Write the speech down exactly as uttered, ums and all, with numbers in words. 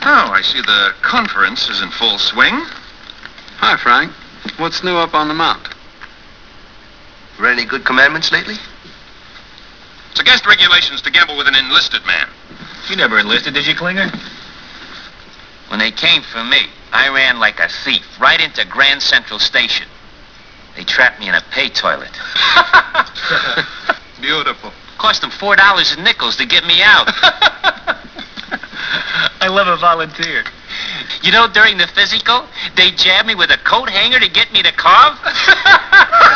Oh, I see the conference is in full swing. Hi, Frank. What's new up on the mount? Read any good commandments lately? It's against regulations to gamble with an enlisted man. You never enlisted, did you, Klinger? When they came for me, I ran like a thief right into Grand Central Station. They trapped me in a pay toilet. Beautiful. Cost them four dollars in nickels to get me out. I love a volunteer. You know, during the physical, they jabbed me with a coat hanger to get me to carve.